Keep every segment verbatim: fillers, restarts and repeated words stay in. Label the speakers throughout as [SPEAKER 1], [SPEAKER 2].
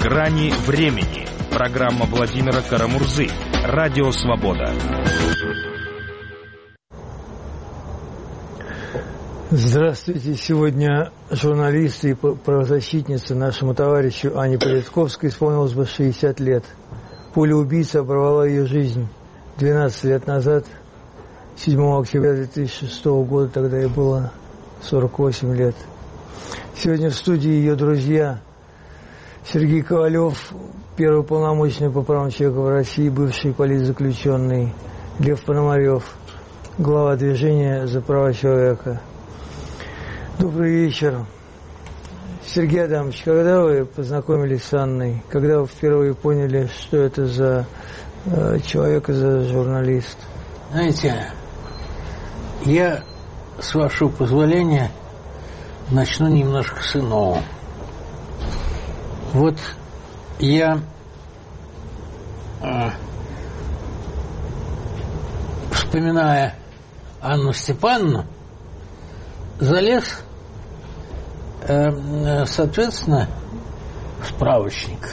[SPEAKER 1] Грани времени. Программа Владимира Карамурзы. Радио Свобода.
[SPEAKER 2] Здравствуйте. Сегодня журналисты и правозащитнице нашему товарищу Ане Политковской исполнилось бы шестьдесят лет. Пуля убийцы оборвала ее жизнь двенадцать лет назад, седьмого октября две тысячи шестого года, тогда ей было сорок восемь лет. Сегодня в студии ее друзья Сергей Ковалев, первый полномочный по правам человека в России, бывший политзаключенный, Лев Пономарев, глава движения за права человека. Добрый вечер. Сергей Адамович, когда вы познакомились с Анной? Когда вы впервые поняли, что это за э, человек и за журналист?
[SPEAKER 3] Знаете, я, с вашего позволения, начну немножко с иного. Вот я э, вспоминая Анну Степановну, залез, э, соответственно, в справочник.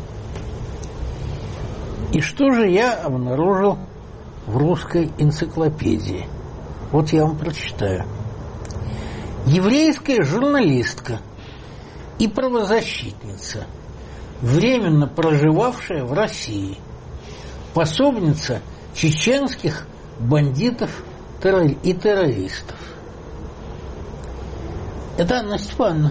[SPEAKER 3] И что же я обнаружил в русской энциклопедии? Вот я вам прочитаю. Еврейская журналистка и правозащитница, временно проживавшая в России, пособница чеченских бандитов и террористов. Это Анна Степановна.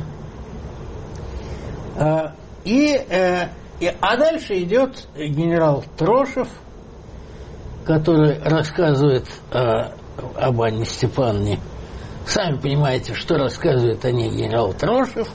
[SPEAKER 3] А, и, э, и, а дальше идет генерал Трошев, который рассказывает э, об Анне Степановне. Сами понимаете, что рассказывает о ней генерал Трошев.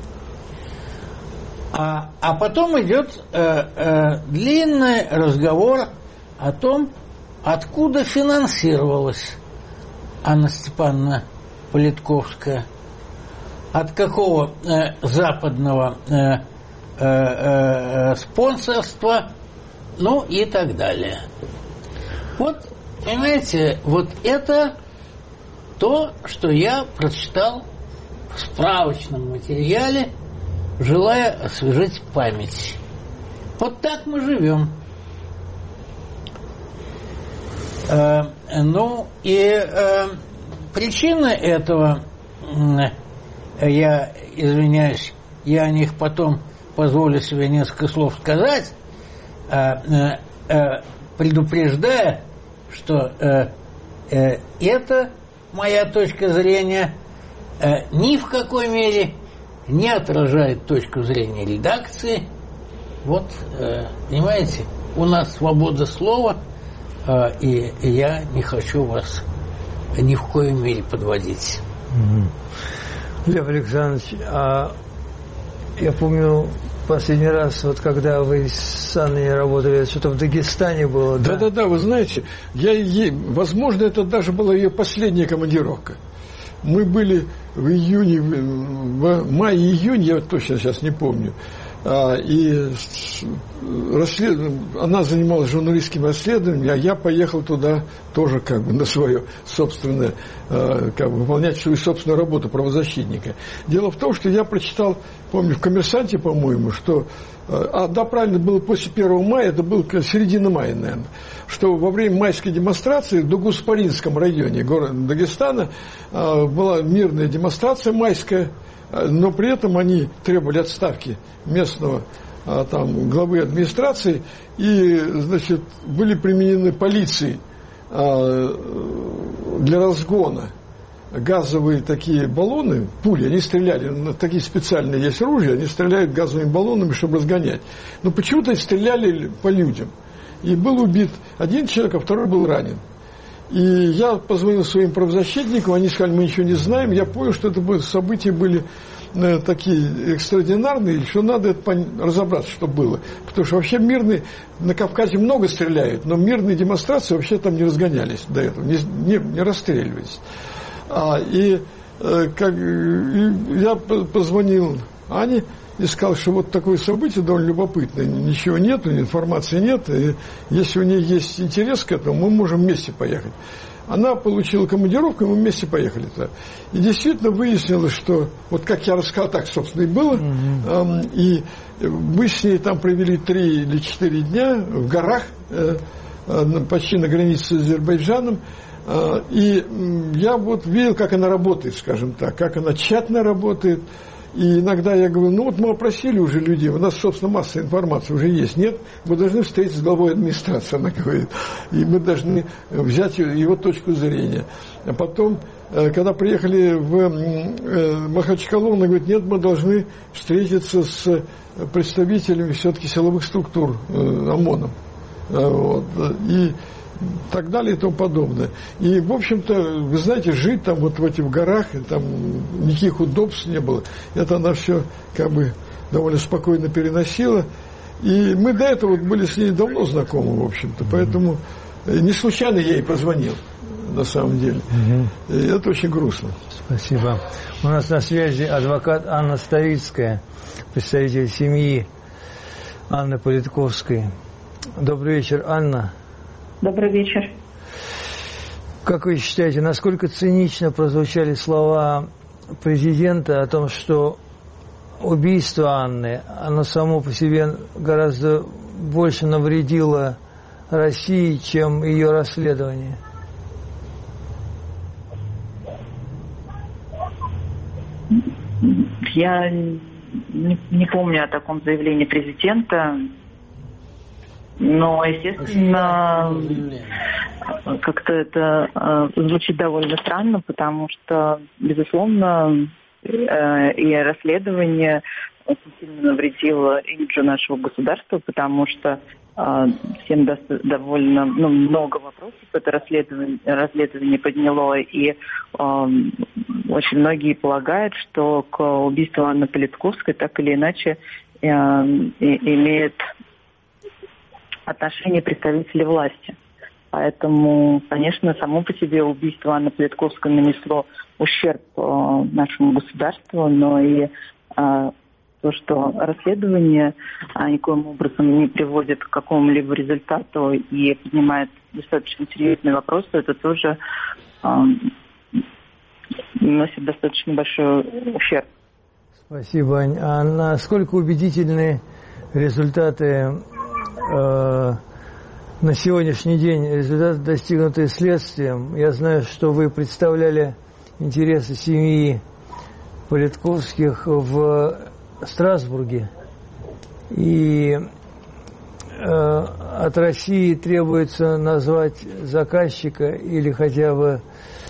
[SPEAKER 3] А, а потом идет э, э, длинный разговор о том, откуда финансировалась Анна Степановна Политковская, от какого э, западного э, э, э, спонсорства, ну и так далее. Вот, понимаете, вот это то, что я прочитал в справочном материале, желая освежить память. Вот так мы живем. Э, ну и э, причина этого, э, я извиняюсь, я о них потом позволю себе несколько слов сказать, э, э, э, предупреждая, что э, э, это моя точка зрения э, ни в какой мере не отражает точку зрения редакции. Вот, э, понимаете, у нас свобода слова, э, и, и я не хочу вас ни в коей мере подводить.
[SPEAKER 2] Mm-hmm. Лев Александрович, а я помню последний раз, вот когда вы с Анной работали, что-то в Дагестане было, да?
[SPEAKER 4] Да-да-да, вы знаете, я ей, возможно, это даже была ее последняя командировка. Мы были в июне, в мае-июне, я точно сейчас не помню, и расслед... она занималась журналистским расследованием, а я поехал туда тоже как бы на свое собственное, как бы выполнять свою собственную работу правозащитника. Дело в том, что я прочитал, помню, в «Коммерсанте», по-моему, что, а да, правильно, было после первого мая, это было середина мая, наверное, что во время майской демонстрации в Дугуспаринском районе города Дагестана была мирная демонстрация майская, но при этом они требовали отставки местного там, главы администрации, и, значит, были применены полицией для разгона газовые такие баллоны, пули, они стреляли, такие специальные есть ружья, они стреляют газовыми баллонами, чтобы разгонять. Но почему-то стреляли по людям. И был убит один человек, а второй был ранен. И я позвонил своим правозащитникам, они сказали, мы ничего не знаем. Я понял, что это события были э, такие экстраординарные, что надо это разобраться, что было. Потому что вообще мирные, на Кавказе много стреляют, но мирные демонстрации вообще там не разгонялись до этого, не, не, не расстреливались. А, и, э, как, и я позвонил Аня искал, что вот такое событие довольно любопытное, ничего нет, информации нет, и если у нее есть интерес к этому, мы можем вместе поехать. Она получила командировку, и мы вместе поехали туда. И действительно выяснилось, что, вот как я рассказал, так, собственно, и было. Mm-hmm. Э, и мы с ней там провели три или четыре дня в горах, э, э, почти на границе с Азербайджаном. Э, и я вот видел, как она работает, скажем так, как она тщательно работает. И иногда я говорю, ну вот мы опросили уже людей, у нас, собственно, масса информации уже есть. Нет, мы должны встретиться с главой администрации, она говорит. И мы должны взять его точку зрения. А потом, когда приехали в Махачкалу, она говорит, нет, мы должны встретиться с представителями все-таки силовых структур, ОМОНом. Вот. И так далее и тому подобное. И, в общем-то, вы знаете, жить там вот в этих горах, там никаких удобств не было. Это она все как бы довольно спокойно переносила. И мы до этого вот были с ней давно знакомы, в общем-то. Поэтому не случайно я ей позвонил, на самом деле. Угу. И это очень грустно.
[SPEAKER 2] Спасибо. У нас на связи адвокат Анна Ставицкая, представитель семьи Анны Политковской. Добрый вечер, Анна.
[SPEAKER 5] Добрый вечер.
[SPEAKER 2] Как вы считаете, насколько цинично прозвучали слова президента о том, что убийство Анны, оно само по себе гораздо больше навредило России, чем ее расследование?
[SPEAKER 5] Я не, не помню о таком заявлении президента. Но, естественно, как-то это э, звучит довольно странно, потому что, безусловно, э, и расследование очень сильно навредило имиджу нашего государства, потому что э, всем до- довольно ну, много вопросов это расследование, расследование подняло, и э, очень многие полагают, что к убийству Анны Политковской так или иначе э, и, имеет отношение представителей власти. Поэтому, конечно, само по себе убийство Анны Политковской нанесло ущерб э, нашему государству, но и э, то, что расследование э, никоим образом не приводит к какому-либо результату и поднимает достаточно серьезные вопросы, это тоже э, наносит достаточно большой ущерб.
[SPEAKER 2] Спасибо, Ань. А насколько убедительны результаты э, на сегодняшний день, результаты, достигнутые следствием? Я знаю, что вы представляли интересы семьи Политковских в Страсбурге, и э, от России требуется назвать заказчика или хотя бы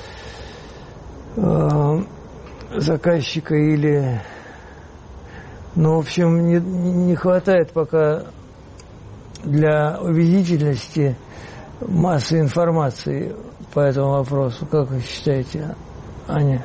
[SPEAKER 2] э, заказчика или... Ну, в общем, не, не хватает пока для убедительности массы информации по этому вопросу. Как вы считаете, Аня?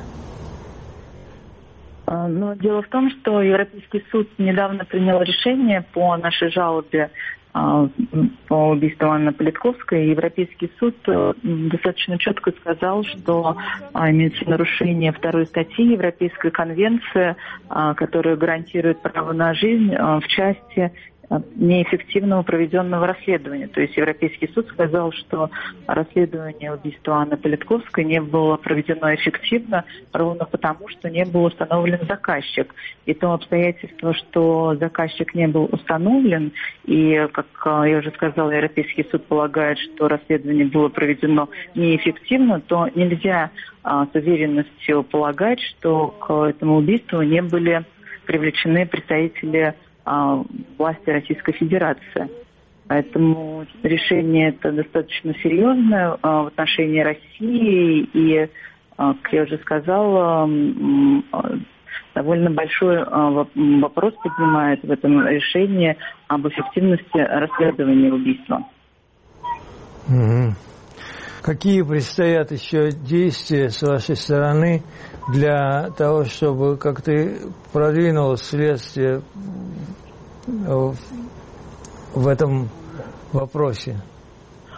[SPEAKER 5] Но дело в том, что Европейский суд недавно принял решение по нашей жалобе по убийству Анны Политковской. Европейский суд достаточно четко сказал, что имеется нарушение второй статьи Европейской конвенции, которая гарантирует право на жизнь в части неэффективного проведенного расследования. То есть Европейский суд сказал, что расследование убийства Анны Политковской не было проведено эффективно ровно потому, что не был установлен заказчик. И то обстоятельство, что заказчик не был установлен, и, как я уже сказала, Европейский суд полагает, что расследование было проведено неэффективно, то нельзя а, с уверенностью полагать, что к этому убийству не были привлечены представители власти Российской Федерации. Поэтому решение это достаточно серьезное в отношении России и, как я уже сказала, довольно большой вопрос поднимает в этом решении об эффективности расследования убийства.
[SPEAKER 2] Угу. Какие предстоят еще действия с вашей стороны для того, чтобы как-то продвинулось следствие в этом вопросе?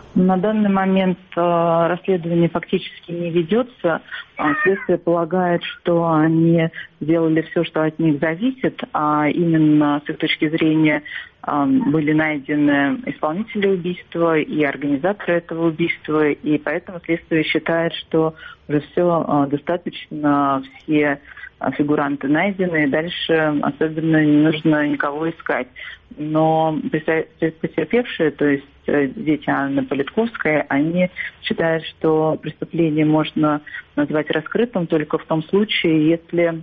[SPEAKER 5] На данный момент э, расследование фактически не ведется. Следствие полагает, что они сделали все, что от них зависит, а именно с их точки зрения э, были найдены исполнители убийства и организаторы этого убийства, и поэтому следствие считает, что уже все э, достаточно, все фигуранты найдены, и дальше особенно не нужно никого искать. Но потерпевшие, то есть дети Анны Политковской, они считают, что преступление можно назвать раскрытым только в том случае, если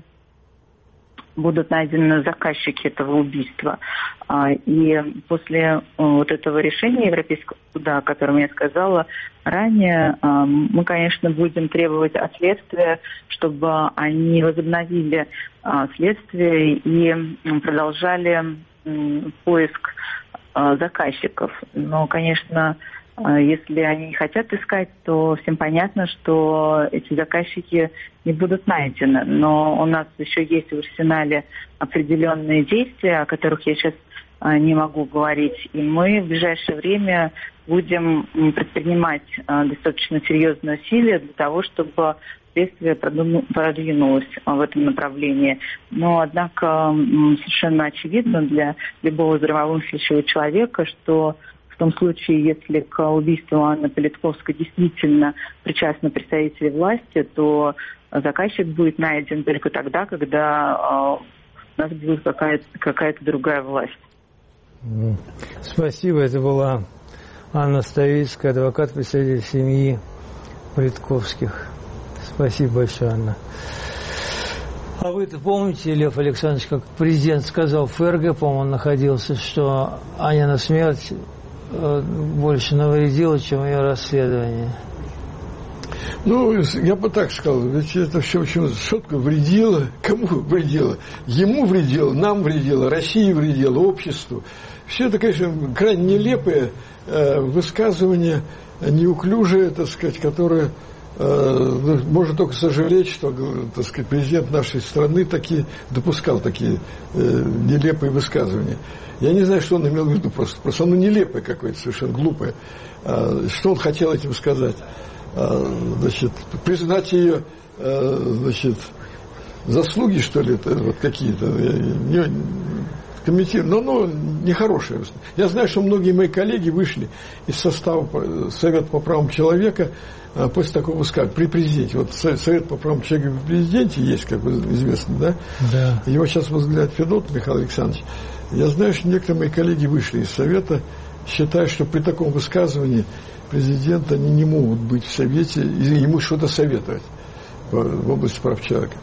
[SPEAKER 5] будут найдены заказчики этого убийства. И после вот этого решения Европейского суда, о котором я сказала ранее, мы, конечно, будем требовать от следствия, чтобы они возобновили следствие и продолжали поиск заказчиков. Но, конечно, если они не хотят искать, то всем понятно, что эти заказчики не будут найдены. Но у нас еще есть в арсенале определенные действия, о которых я сейчас не могу говорить. И мы в ближайшее время будем предпринимать достаточно серьезные усилия для того, чтобы следствие продвинулось в этом направлении. Но, однако, совершенно очевидно для любого здравомыслящего человека, что в том случае, если к убийству Анны Политковской действительно причастны представители власти, то заказчик будет найден только тогда, когда у нас будет какая-то, какая-то другая власть.
[SPEAKER 2] Спасибо. Это была Анна Ставицкая, адвокат, представитель семьи Политковских. Спасибо большое, Анна. А вы-то помните, Лев Александрович, как президент сказал в ФРГ, по-моему, он находился, что Анина смерть больше навредило, чем ее расследование?
[SPEAKER 4] Ну, я бы так сказал, ведь это все очень четко вредило. Кому вредило? Ему вредило, нам вредило, России вредило, обществу. Все это, конечно, крайне нелепые э, высказывания, неуклюжие, так сказать, которые э, можно только сожалеть, что, так сказать, президент нашей страны такие, допускал такие э, нелепые высказывания. Я не знаю, что он имел в виду, просто, просто оно нелепое какое-то, совершенно глупое. А, что он хотел этим сказать? А, значит, признать ее, а, значит, заслуги, что ли, это вот какие-то, не, комментирую, но оно нехорошее. Я знаю, что многие мои коллеги вышли из состава Совета по правам человека а, после такого высказывания при президенте. Вот Совет по правам человека при президенте есть, как бы известно, да?
[SPEAKER 2] Да.
[SPEAKER 4] Его сейчас возглавляет Федотов Михаил Александрович. Я знаю, что некоторые мои коллеги вышли из Совета, считая, что при таком высказывании президента они не могут быть в Совете и ему что-то советовать в области прав человека.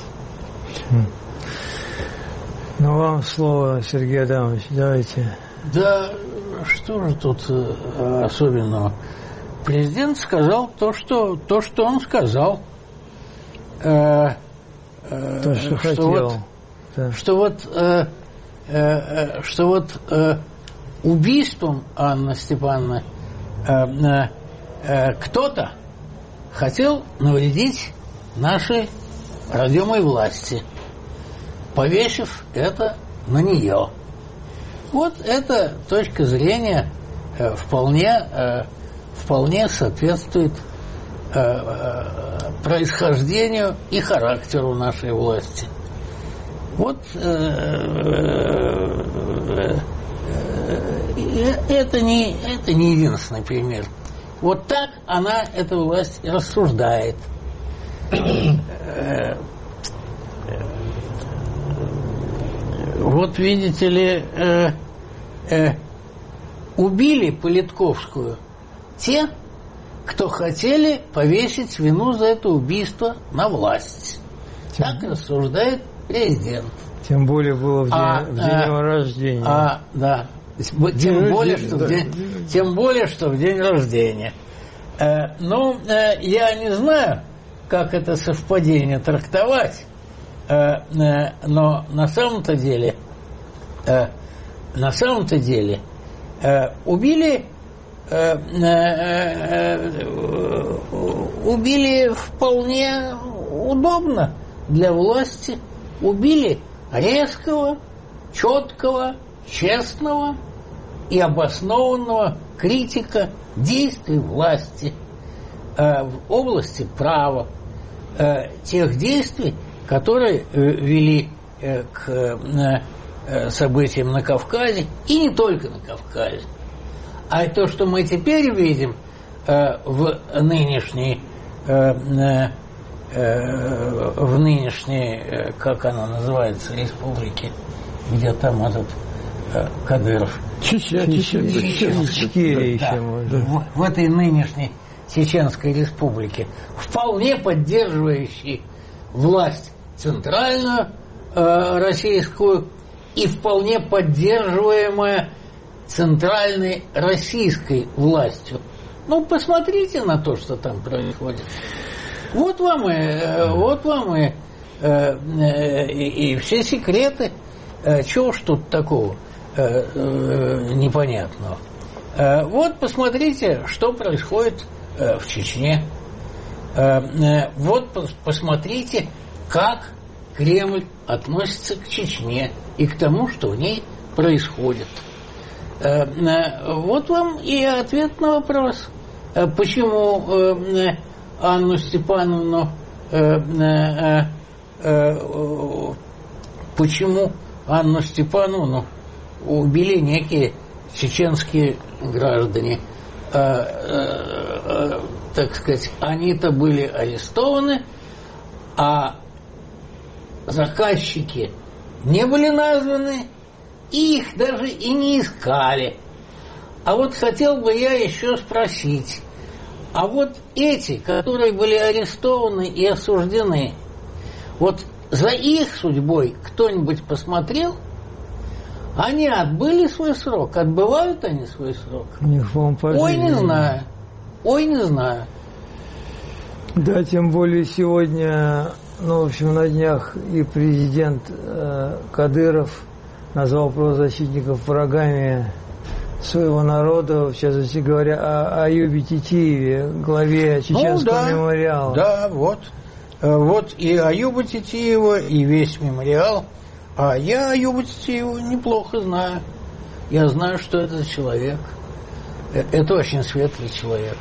[SPEAKER 2] Ну, вам слово, Сергей Адамович, давайте.
[SPEAKER 3] Да, что же тут особенного? Президент сказал то, что, то, что он сказал. Э, э,
[SPEAKER 2] то, что, что хотел.
[SPEAKER 3] Вот, да. Что вот... Э, что вот э, убийством Анны Степановны э, э, кто-то хотел навредить нашей родимой власти, повесив это на нее. Вот эта точка зрения э, вполне, э, вполне соответствует э, э, происхождению и характеру нашей власти. Вот э, э, э, это, не, это не единственный пример. Вот так она, эта власть, рассуждает. Вот видите ли, э, э, убили Политковскую те, кто хотели повесить вину за это убийство на власть. Так рассуждает президент.
[SPEAKER 2] Тем более было в день,
[SPEAKER 3] а,
[SPEAKER 2] в день а, его рождения.
[SPEAKER 3] А, да. День тем, более, что да. в день, тем более, что в день рождения. Э, ну, э, я не знаю, как это совпадение трактовать, э, э, но на самом-то деле, э, на самом-то деле, э, убили, э, э, э, убили вполне удобно для власти. Убили резкого, четкого, честного и обоснованного критика действий власти э, в области права, э, тех действий, которые э, вели э, к э, событиям на Кавказе, и не только на Кавказе. А то, что мы теперь видим э, в нынешней э, э, в нынешней, как она называется, республике, где там этот э, Кадыров.
[SPEAKER 2] Чечня, Чечня,
[SPEAKER 3] да, в, в этой нынешней Чеченской республике, вполне поддерживающей власть центральную э, российскую и вполне поддерживаемая центральной российской властью. Ну, посмотрите на то, что там происходит. Вот вам и, вот вам и, и, и все секреты. Чего ж тут такого непонятного? Вот посмотрите, что происходит в Чечне. Вот посмотрите, как Кремль относится к Чечне и к тому, что в ней происходит. Вот вам и ответ на вопрос, почему Анну Степановну, э, э, э, почему Анну Степановну убили некие чеченские граждане. Э, э, э, так сказать, они-то были арестованы, а заказчики не были названы, и их даже и не искали. А вот хотел бы я еще спросить, а вот эти, которые были арестованы и осуждены, вот за их судьбой кто-нибудь посмотрел? Они отбыли свой срок? Отбывают они свой срок? Ой, не знаю. Ой, не знаю.
[SPEAKER 2] Да, тем более сегодня, ну, в общем, на днях и президент э, Кадыров назвал правозащитников врагами своего народа, в частности говоря, о Аюбе Титиеве, главе Чеченского ну, да, мемориала.
[SPEAKER 3] Да, вот. Вот и Аюба Титиева, и весь мемориал. А я Аюба Титиева неплохо знаю. Я знаю, что это человек. Это очень светлый человек.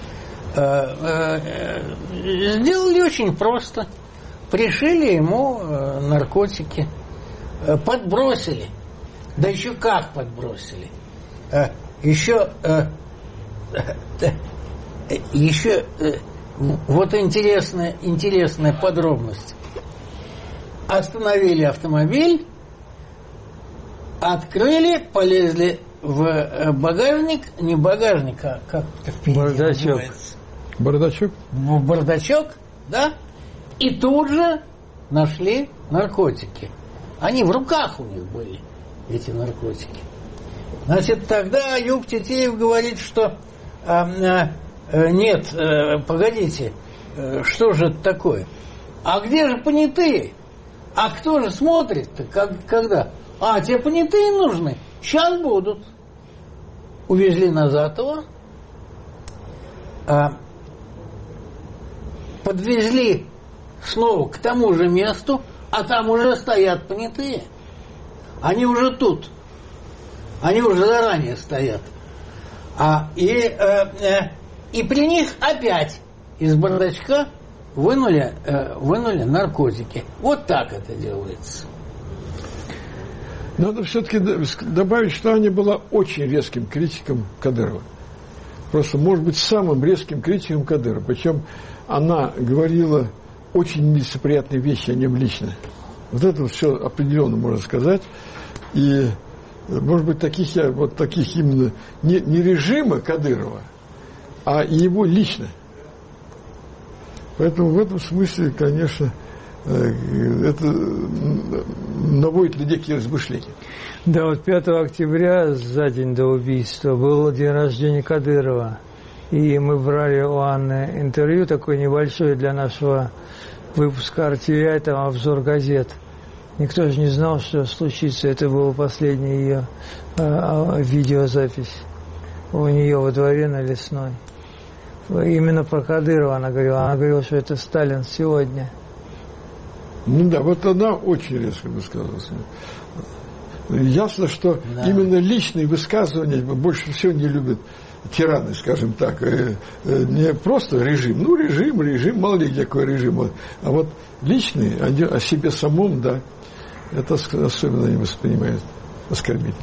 [SPEAKER 3] Сделали очень просто. Пришили ему наркотики. Подбросили. Да еще как подбросили. Еще, еще вот интересная, интересная подробность. Остановили автомобиль, открыли, полезли в багажник, не багажник, а как
[SPEAKER 2] бардачок.
[SPEAKER 4] Бардачок?
[SPEAKER 3] В бардачок, да, и тут же нашли наркотики. Они в руках у них были, эти наркотики. Значит, тогда Аюб Титиев говорит, что а, а, нет, а, погодите, а, что же это такое? А где же понятые? А кто же смотрит-то, как, когда? А, те понятые нужны, сейчас будут. Увезли назад его, а, подвезли снова к тому же месту, а там уже стоят понятые. Они уже тут. Они уже заранее стоят. А, и, э, э, и при них опять из бардачка вынули, э, вынули наркотики. Вот так это делается.
[SPEAKER 4] Надо все-таки добавить, что Аня была очень резким критиком Кадырова. Просто, может быть, самым резким критиком Кадырова. Причем она говорила очень нелицеприятные вещи о нем лично. Вот это все определенно можно сказать. И, может быть, таких, я, вот таких именно не, не режима Кадырова, а его лично. Поэтому в этом смысле, конечно, это наводит людей к размышлениям.
[SPEAKER 2] Да, вот пятого октября, за день до убийства, был день рождения Кадырова. И мы брали у Анны интервью такое небольшое для нашего выпуска эр ти ви ай, там обзор газет. Никто же не знал, что случится. Это была последняя ее э, видеозапись у нее во дворе на Лесной. Именно про Кадырова она говорила. Она говорила, что это Сталин сегодня.
[SPEAKER 4] Ну да, вот она очень резко высказалась. Ясно, что
[SPEAKER 3] да.
[SPEAKER 4] именно личные высказывания больше всего не любят тираны, скажем так. Не просто режим, ну режим, режим, мало ли какой режим, а вот личные, о себе самом, да, это особенно не воспринимают оскорбительно.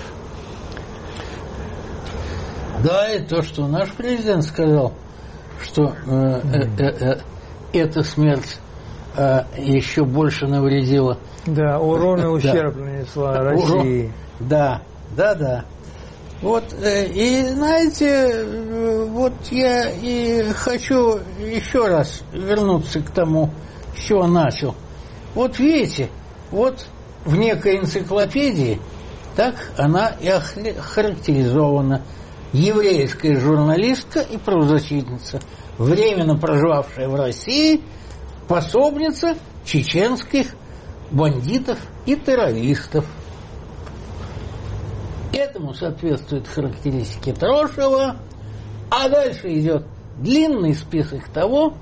[SPEAKER 3] Да, и то, что наш президент сказал, что э, э, э, эта смерть э, еще больше навредила.
[SPEAKER 2] Да, урон и ущерб нанесла России.
[SPEAKER 3] Да, да, да. Вот, э, и знаете, э, вот я и хочу еще раз вернуться к тому, с чего начал. Вот видите, вот в некой энциклопедии так она и охарактеризована. Еврейская журналистка и правозащитница, временно проживавшая в России, пособница чеченских бандитов и террористов. Этому соответствует характеристики Трошева, а дальше идет длинный список того,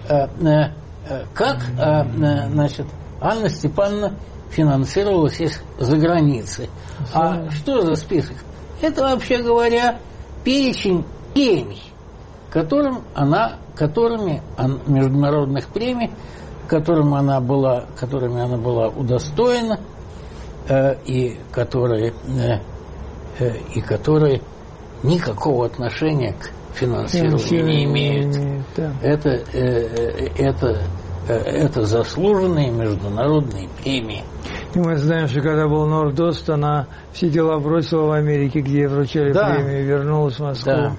[SPEAKER 3] как, значит, Анна Степановна финансировалась из-за границы. А что за список? Это, вообще говоря, перечень премий, которым она, которыми международных премий, которым она была, которыми она была удостоена, э, и которые э, э, и которые никакого отношения к финансированию не имеют. Да. Это э, это э, это заслуженные международные премии.
[SPEAKER 2] И мы знаем, что когда был Нордост, она все дела бросила в Америке, где вручали да. премию, и вернулась в Москву. Да.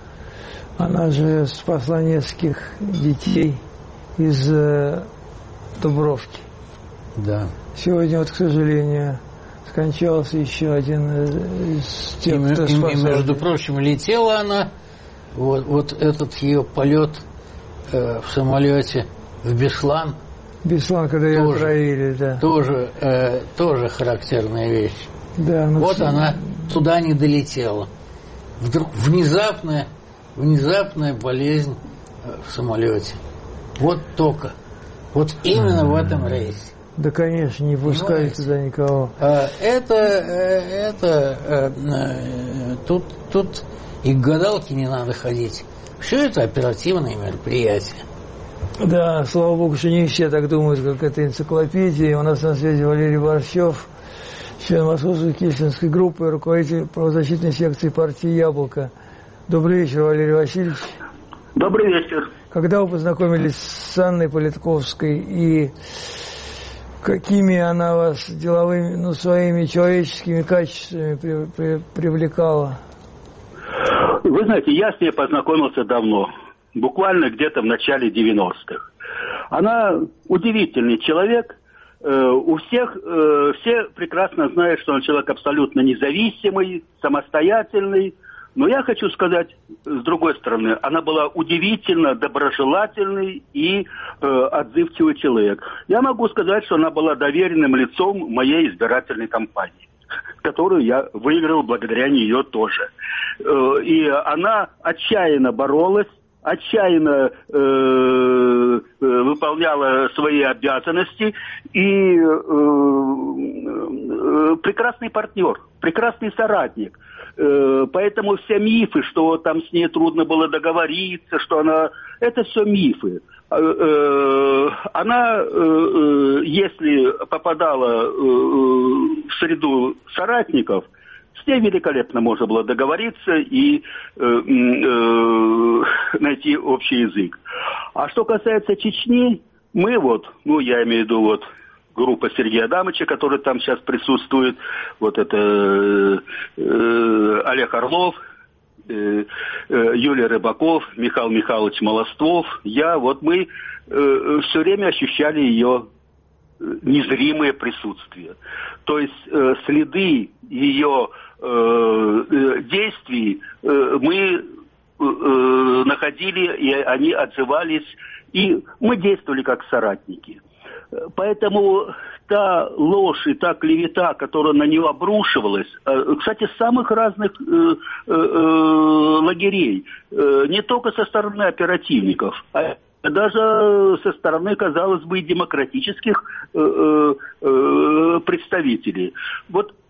[SPEAKER 2] Она же спасла нескольких детей из э, Дубровки.
[SPEAKER 3] Да.
[SPEAKER 2] Сегодня, вот, к сожалению, скончался еще один из тех, и, кто спасал.
[SPEAKER 3] И, между прочим, летела она, вот, вот этот ее полет э, в самолете в Беслан.
[SPEAKER 2] Беслан, когда ее отравили, да.
[SPEAKER 3] Тоже, э, тоже характерная вещь.
[SPEAKER 2] Да, ну
[SPEAKER 3] вот
[SPEAKER 2] все...
[SPEAKER 3] она туда не долетела. Вдруг внезапная, внезапная болезнь в самолете. Вот только. Вот именно в этом рейсе.
[SPEAKER 2] Да, конечно, не пускали туда никого.
[SPEAKER 3] Это, это, тут, тут и к гадалке не надо ходить. Все это оперативные мероприятия.
[SPEAKER 2] Да, слава богу, что не все так думают, как эта энциклопедия. У нас на связи Валерий Борщев, член Московской Кельсинской группы, руководитель правозащитной секции партии «Яблоко». Добрый вечер, Валерий Васильевич.
[SPEAKER 6] Добрый вечер.
[SPEAKER 2] Когда вы познакомились с Анной Политковской и какими она вас деловыми, ну, своими человеческими качествами при, при, привлекала?
[SPEAKER 6] Вы знаете, я с ней познакомился давно. Буквально где-то в начале девяностых. Она удивительный человек. У всех, все прекрасно знают, что он человек абсолютно независимый, самостоятельный. Но я хочу сказать, с другой стороны, она была удивительно доброжелательный и э, отзывчивый человек. Я могу сказать, что она была доверенным лицом моей избирательной кампании, которую я выиграл благодаря нее тоже. Э, и она отчаянно боролась, отчаянно э, э, выполняла свои обязанности и э, э, прекрасный партнер, прекрасный соратник. Э, поэтому все мифы, что там с ней трудно было договориться, что она... Это все мифы. Э, э, она, э, если попадала э, в среду соратников, с ней великолепно можно было договориться и э, э, найти общий язык. А что касается Чечни, мы вот, ну я имею в виду вот группа Сергея Адамовича, который там сейчас присутствует, вот это э, э, Олег Орлов, э, э, Юлия Рыбаков, Михаил Михайлович Молостов, я, вот мы э, все время ощущали ее незримое присутствие. То есть э, следы ее э, э, действий э, мы э, находили, и они отзывались, и мы действовали как соратники. Поэтому та ложь и та клевета, которая на нее обрушивалась, э, кстати, с самых разных э, э, лагерей, э, не только со стороны оперативников, а даже со стороны, казалось бы, демократических э, э, представителей. Вот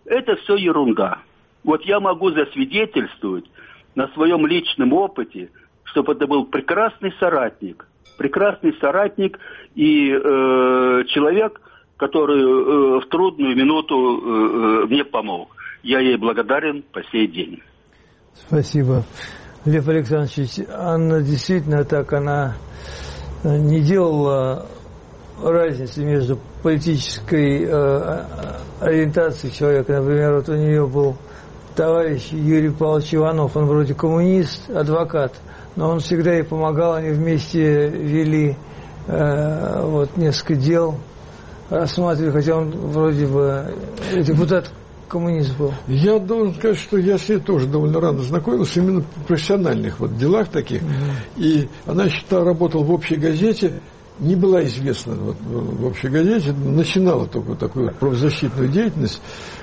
[SPEAKER 6] это все ерунда. Вот я могу засвидетельствовать на своем личном опыте, чтобы это был прекрасный соратник, прекрасный соратник и э, человек, который э, в трудную минуту э, мне помог. Я ей благодарен по сей день.
[SPEAKER 2] Спасибо. Лев Александрович, Анна действительно так, она не делала разницы между политической э, ориентацией человека. Например, вот у нее был товарищ Юрий Павлович Иванов, он вроде коммунист, адвокат, но он всегда ей помогал, они вместе вели э, вот, несколько дел, рассматривали, хотя он вроде бы депутат коммунист был.
[SPEAKER 4] Я должен сказать, что я с ней тоже довольно рано знакомился, именно в профессиональных вот делах таких. Mm-hmm. И она еще работала в общей газете, не была известна вот, в общей газете, начинала только такую правозащитную деятельность.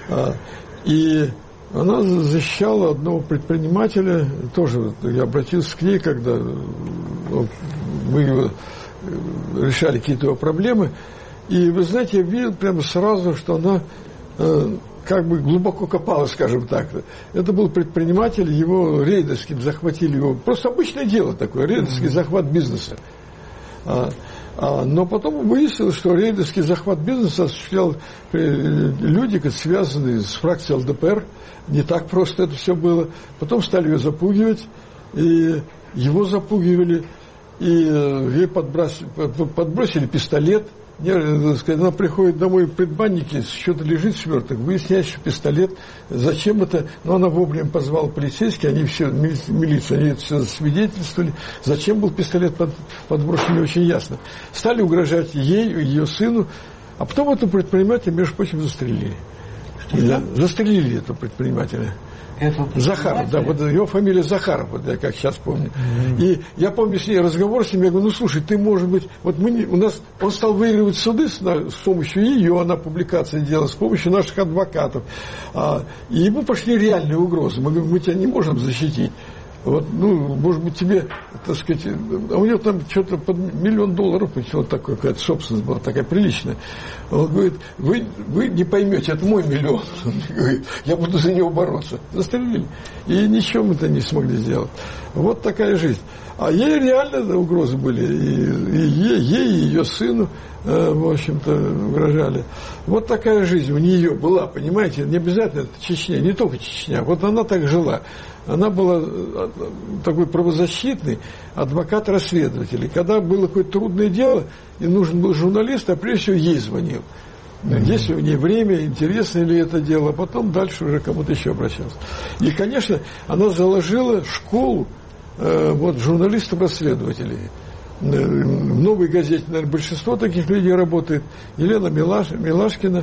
[SPEAKER 4] И она защищала одного предпринимателя, тоже вот, я обратился к ней, когда вот, мы его, решали какие-то его проблемы. И вы знаете, я видел прямо сразу, что она э, как бы глубоко копала, скажем так. Это был предприниматель, его рейдерским захватили его. Просто обычное дело такое, рейдерский mm-hmm. захват бизнеса. А, а, но потом выяснилось, что рейдерский захват бизнеса осуществлял люди, связанные с фракцией эл дэ пэ эр. Не так просто это все было. Потом стали ее запугивать, и его запугивали, и ей подбросили, подбросили пистолет. Она приходит домой в предбаннике, что-то лежит сверток, выясняется, что пистолет, зачем это, но она вовремя позвала полицейских, они все, милицию, они это все засвидетельствовали, зачем был пистолет под, подброшен, не очень ясно. Стали угрожать ей, ее сыну, а потом эту предпринимателя, между прочим, застрелили. Да, застрелили этого предпринимателя. Захаров, да, вот его фамилия Захаров, вот я как сейчас помню. Mm-hmm. И я помню с ней разговор с ним, я говорю, ну слушай, ты, может быть, вот мы, у нас, он стал выигрывать суды с, с помощью ее, она публикации делала, с помощью наших адвокатов. А, и ему пошли реальные угрозы. Мы говорим, мы тебя не можем защитить. Вот, ну, может быть, тебе, так сказать, а у него там что-то под миллион долларов, вот такая какая-то собственность была, такая приличная. Он говорит, вы, вы не поймете, это мой миллион. Он говорит, я буду за него бороться. Застрелили. И ничего мы-то не смогли сделать. Вот такая жизнь. А ей реально угрозы были. И, и ей, ей, и ее сыну, э, в общем-то, угрожали. Вот такая жизнь у нее была, понимаете? Не обязательно это Чечня, не только Чечня. Вот она так жила. Она была такой правозащитный адвокат-расследователь. Когда было какое-то трудное дело, и нужен был журналист, а прежде всего ей звонил. Mm-hmm. Есть ли у нее время, интересно ли это дело, а потом дальше уже кому-то еще обращался. И, конечно, она заложила школу э, вот, журналистов-расследователей. В «Новой газете», наверное, большинство таких людей работает. Елена Милаш, Милашкина,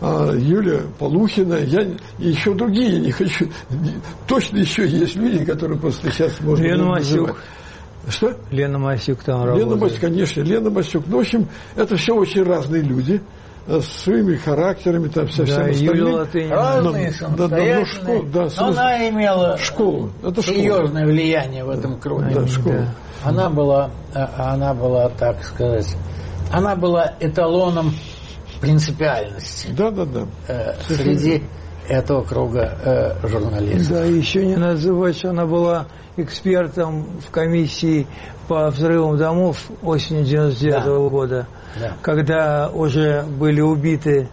[SPEAKER 4] Юлия Полухина, я, и еще другие, не хочу. Точно еще есть люди, которые просто сейчас можно
[SPEAKER 2] Лена Масюк.
[SPEAKER 4] Что?
[SPEAKER 2] Лена Масюк там работает.
[SPEAKER 4] Лена Масюк, конечно, Лена Масюк. Ну, в общем, это все очень разные люди. С своими характерами, там, со всем
[SPEAKER 2] да,
[SPEAKER 4] остальным.
[SPEAKER 3] Разные,
[SPEAKER 4] да, да, но школ, да,
[SPEAKER 3] но она имела
[SPEAKER 4] школу. Это
[SPEAKER 3] серьезное школа. Влияние в этом круге.
[SPEAKER 4] Да, школа.
[SPEAKER 3] Да. Она была, она была, так сказать, она была эталоном принципиальности.
[SPEAKER 4] Да, да, да.
[SPEAKER 3] Э, среди этого круга э, журналистов.
[SPEAKER 2] Да, еще не надо забывать, что она была экспертом в комиссии по взрывам домов осенью девяносто девятого да. года, да. когда уже были убиты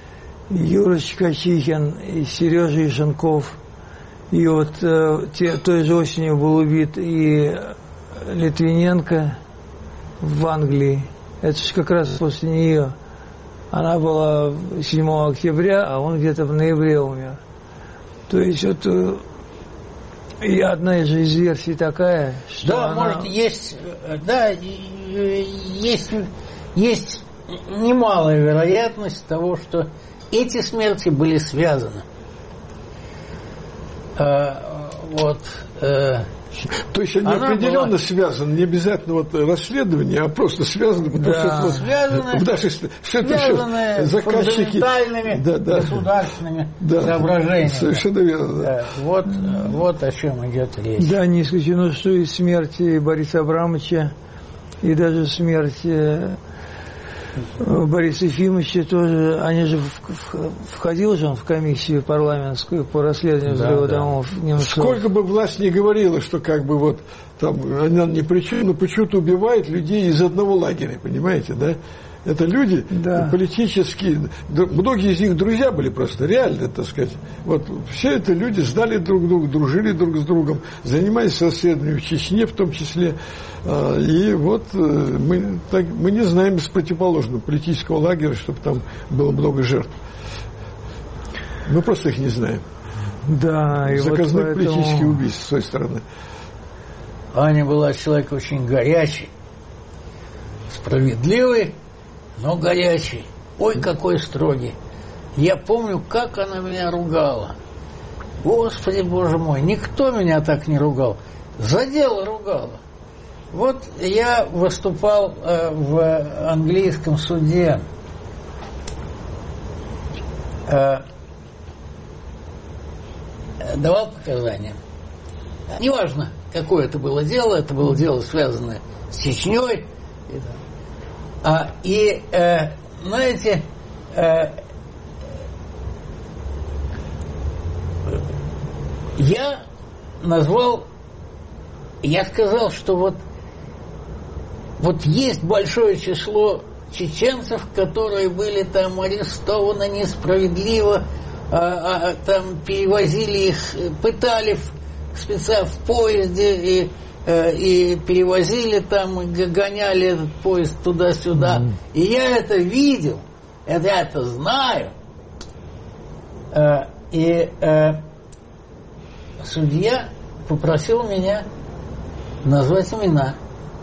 [SPEAKER 2] Юрочка Чихин и Сережа Ишенков. И вот э, те, той же осенью был убит и Литвиненко в Англии. Это же как раз после нее. Она была седьмого октября, а он где-то в ноябре умер. То есть вот и одна же из версий такая, что
[SPEAKER 3] да,
[SPEAKER 2] она...
[SPEAKER 3] может, есть, да, есть, есть немалая вероятность того, что эти смерти были связаны. А, вот. А,
[SPEAKER 4] То есть они она определенно была... связаны, не обязательно вот расследование, а просто связаны, потому
[SPEAKER 3] да.
[SPEAKER 4] что, вот,
[SPEAKER 3] связаны,
[SPEAKER 4] даже, что это заказчики
[SPEAKER 3] фундаментальными да, да. государственными да. соображениями.
[SPEAKER 4] Совершенно верно. Да.
[SPEAKER 3] Вот, вот о чем идет речь.
[SPEAKER 2] Да, не исключено, что и смерть Бориса Абрамовича, и даже смерть Бориса Ефимовича тоже, они же в, в, входил же он в комиссию парламентскую по расследованию взрыва да, домов да. Немцов.
[SPEAKER 4] Сколько бы власть ни говорила, что как бы вот там она ни при чем, но почему-то убивает людей из одного лагеря, понимаете, да? Это люди да. политические, многие из них друзья были просто, реально, так сказать. Вот все это люди знали друг друга, дружили друг с другом, занимались расследованием в Чечне в том числе. И вот мы, так, мы не знаем из противоположного политического лагеря, чтобы там было много жертв. Мы просто их не знаем.
[SPEAKER 2] Да, и
[SPEAKER 4] заказных
[SPEAKER 2] вот поэтому...
[SPEAKER 4] политических убийств с той стороны.
[SPEAKER 3] Аня была человек очень горячий, справедливый, но горячий. Ой, какой строгий. Я помню, как она меня ругала. Господи, Боже мой, никто меня так не ругал. За дело ругала. Вот я выступал э, в английском суде. Э, давал показания. Неважно, какое это было дело, это было дело, связанное с Чечней. А, и, э, знаете, э, я назвал, я сказал, что вот, вот есть большое число чеченцев, которые были там арестованы несправедливо, а, а, там перевозили их, пытали в, специально в поезде и и перевозили там, гоняли этот поезд туда-сюда. Mm-hmm. И я это видел, это, я это знаю. И судья попросил меня назвать имена.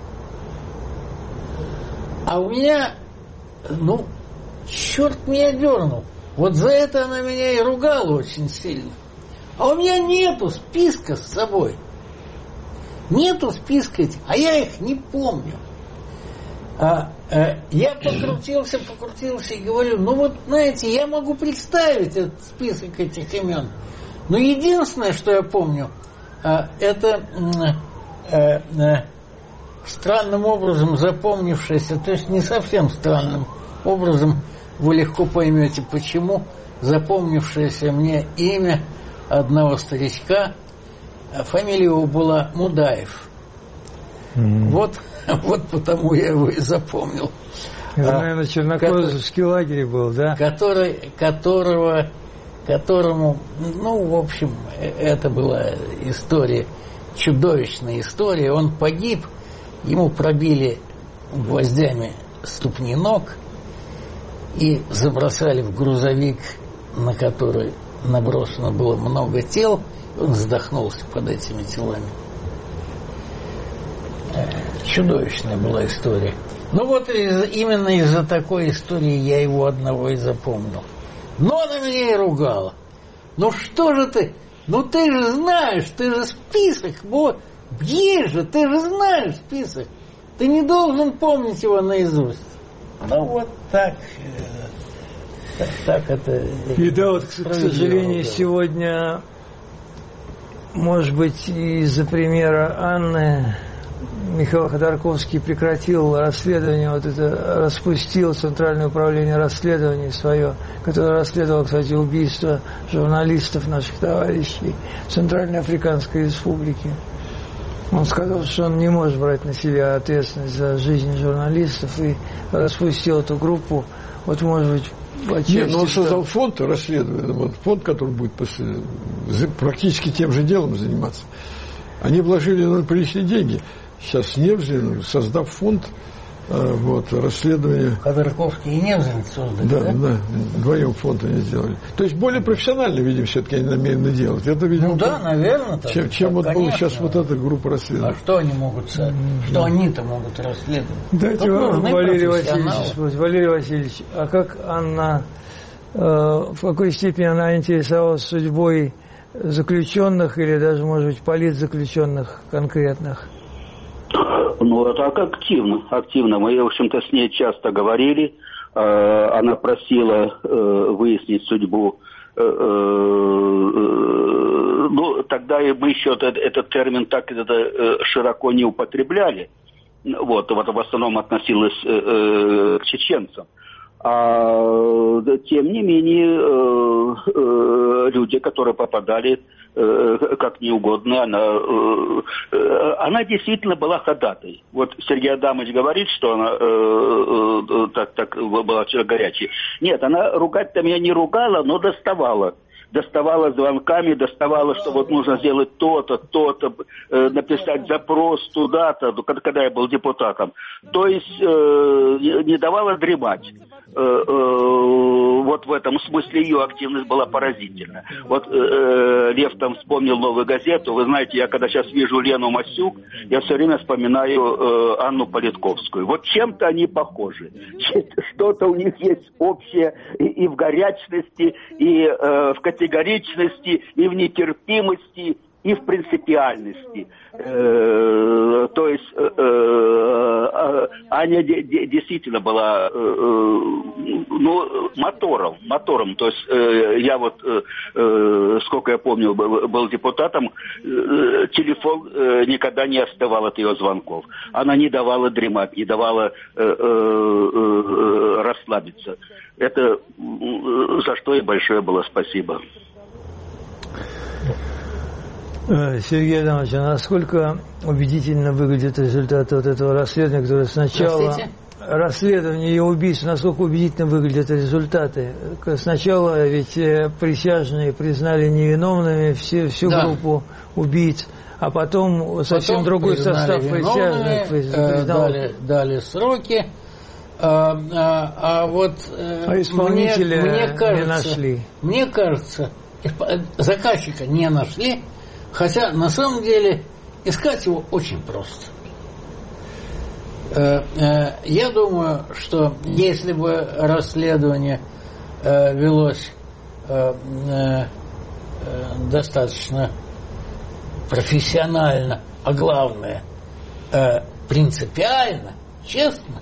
[SPEAKER 3] А у меня, ну, черт меня дернул. Вот за это она меня и ругала очень сильно. А у меня нету списка с собой. Нету списка этих, а я их не помню. А, а, я покрутился, покрутился и говорю, ну вот, знаете, я могу представить этот список этих имен. Но единственное, что я помню, а, это а, а, странным образом запомнившееся, то есть не совсем странным образом, вы легко поймете, почему, запомнившееся мне имя одного старичка. Фамилия его была Мудаев. Mm-hmm. Вот, вот потому я его и запомнил.
[SPEAKER 2] Это, а, наверное, Чернокозовский который, лагерь был, да?
[SPEAKER 3] Который, которого, которому, ну, в общем, это была история, чудовищная история. Он погиб, ему пробили гвоздями ступни ног и забросали в грузовик, на который набросано было много тел. Он задохнулся под этими телами. Чудовищная была история. Ну вот из, именно из-за такой истории я его одного и запомнил. Но она меня и ругала. Ну что же ты? Ну ты же знаешь, ты же список. Вот, есть же, ты же знаешь список. Ты не должен помнить его наизусть. Ну вот так. Так, так это...
[SPEAKER 2] И да, вот, к сожалению, сегодня... Может быть, из-за примера Анны Михаил Ходорковский прекратил расследование, вот это распустил Центральное управление расследований свое, которое расследовало, кстати, убийство журналистов наших товарищей в Центральной Африканской Республике. Он сказал, что он не может брать на себя ответственность за жизнь журналистов и распустил эту группу. Вот, может быть,
[SPEAKER 4] нет, но он создал фонд расследования, вот, фонд, который будет после, практически тем же делом заниматься. Они вложили ну, приличные деньги. Сейчас Невзлин, создав фонд, э, вот, расследования...
[SPEAKER 3] Ходорковский и Невзлин создали,
[SPEAKER 4] да?
[SPEAKER 3] Да,
[SPEAKER 4] да, вдвоем фонд они сделали. То есть более профессионально, видимо, все-таки они намерены делать. Это, видимо,
[SPEAKER 3] ну да, наверное.
[SPEAKER 4] Чем, так, чем вот была сейчас вот эта группа расследований.
[SPEAKER 3] А что они могут, mm-hmm. что они-то могут расследовать?
[SPEAKER 2] Дайте вам, Валерий Васильевич, Валерий Васильевич, а как Анна, э, в какой степени она интересовалась судьбой заключенных или даже, может быть, политзаключенных конкретных?
[SPEAKER 6] Ну, это активно, активно. Мы, в общем-то, с ней часто говорили. Она просила выяснить судьбу. Ну, тогда мы еще этот, этот термин так это, широко не употребляли. вот, вот в основном относилось э, э, к чеченцам. А тем не менее, э, э, люди, которые попадали э, как неугодно, она, э, э, она действительно была ходатой. Вот Сергей Адамович говорит, что она э, э, так, так была человек горячий. Нет, она ругать-то меня не ругала, но доставала. Доставала звонками, доставала, что вот нужно сделать то-то, то-то, э, написать запрос туда-то, когда я был депутатом. То есть э, не давала дремать. Э, э, вот в этом смысле ее активность была поразительна. Вот э, Лев там вспомнил «Новую газету». Вы знаете, я когда сейчас вижу Лену Масюк, я все время вспоминаю э, Анну Политковскую. Вот чем-то они похожи. Что-то у них есть общее и, и в горячности, и э, в категоричности, и в нетерпимости, и в принципиальности. Э, то есть э, э, Аня де, де, действительно была э, ну, мотором, мотором. То есть э, я вот, э, сколько я помню, был, был депутатом, э, телефон э, никогда не остывал от ее звонков. Она не давала дремать, не давала э, э, э, расслабиться. Это э, за что ей большое было спасибо.
[SPEAKER 2] Сергей Адамович, а насколько убедительно выглядит результат вот этого расследования, которое сначала... Простите? Расследование ее убийств, насколько убедительно выглядят результаты? Сначала ведь присяжные признали невиновными все, всю да. группу убийц, а потом совсем потом другой состав присяжных
[SPEAKER 3] признал... дали, дали сроки, а, а, а вот
[SPEAKER 2] а исполнителя
[SPEAKER 3] мне, мне кажется,
[SPEAKER 2] не нашли.
[SPEAKER 3] Мне кажется, заказчика не нашли. Хотя, на самом деле, искать его очень просто. Я думаю, что если бы расследование велось достаточно профессионально, а главное, принципиально, честно,